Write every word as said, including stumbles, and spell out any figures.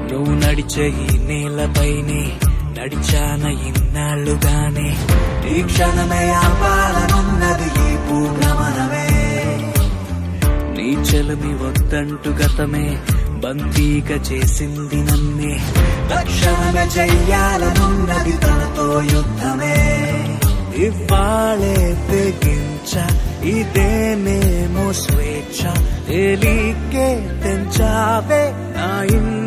నువ్వు నడిచే ఈ నేలపైనే నడిచాన ఇన్నాళ్లుగానే ఈ క్షణమే ఆపాలనున్నది ఈ పూర్ణమనమే నీ చెలమి వద్దంటు గతమే బందీగా చేసింది నన్నే తక్షణమే చెయ్యాలనున్నది తనతో యుద్ధమే ఇవ్వాలే తెగించ ఇదేనేమో స్వేచ్ఛ తేలికే తెంచావే నా